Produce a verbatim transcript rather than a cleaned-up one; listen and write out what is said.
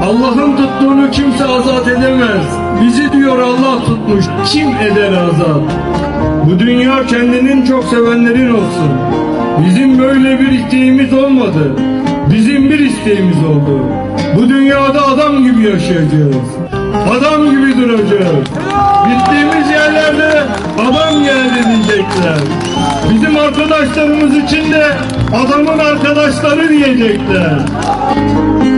Allah'ın tuttuğunu kimse azat edemez. Bizi diyor Allah tutmuş, kim eder azat? Bu dünya kendinin çok sevenlerin olsun. Bizim böyle bir isteğimiz olmadı. Bizim bir isteğimiz oldu. Bu dünyada adam gibi yaşayacağız. Adam gibi duracağız. Gittiğimiz yerlerde adam geldi diyecekler. Bizim arkadaşlarımız için de adamın arkadaşları diyecekler.